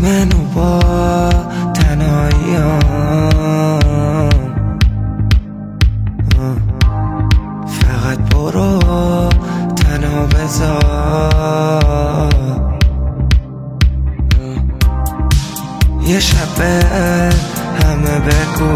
منو با تنهاییام فقط برو تنها بذار یه شب به همه بگو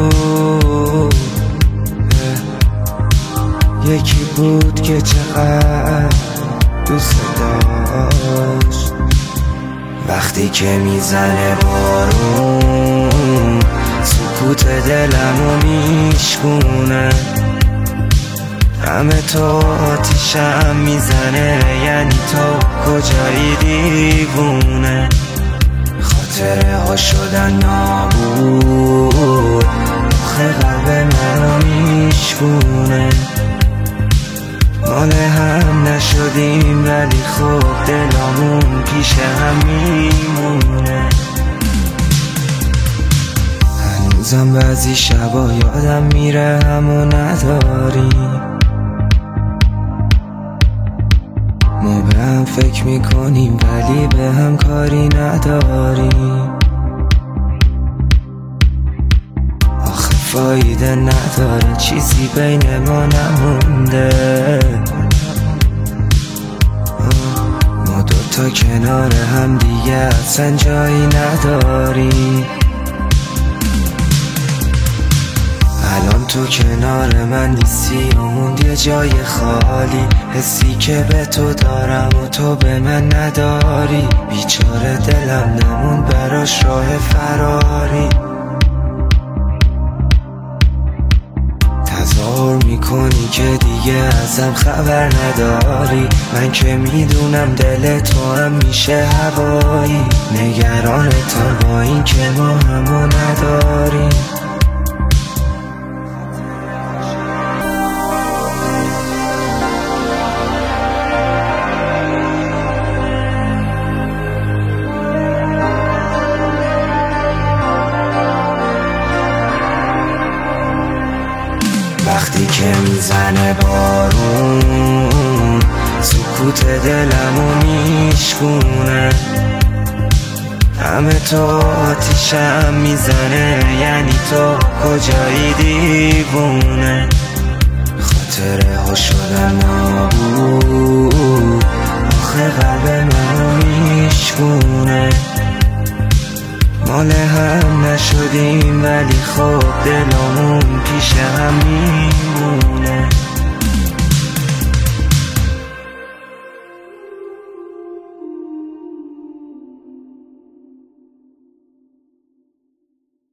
یکی بود که چقدر دوست داشت وقتی که میزنه بارون سکوت دلمو میشکونه همه تو آتیشم میزنه یعنی تو کجایی دیوونه خاطره ها شدن نابود آخه قلب منو میشکونه مال هم نشدیم ولی خب دلامون پیش هم میمونه هنوزم بعضی شبا یادم میره همو نداریم ما به هم فکر میکنیم ولی به هم کاری نداریم آخه فایده نداره چیزی بین ما نمونده ما دوتا کنار هم دیگه اصلا جایی نداریم الان تو کنار من نیستی و موند یه جای خالی حسی که به تو دارم و تو به من نداری بیچاره دلم نمون براش راه فراری تظاهر میکنی که دیگه ازم خبر نداری من که میدونم دل تو هم میشه هوایی نگرانتم با این که ما همو نداریم وقتی که میزنه بارون سکوت دلمو میشکونه همه تو آتیشم میزنه یعنی تو کجایی دیوونه خاطره ها شدن نابود آخه قلب منو میشکونه مال هم نشدیم ولی خب دلامون پیش هم میمونه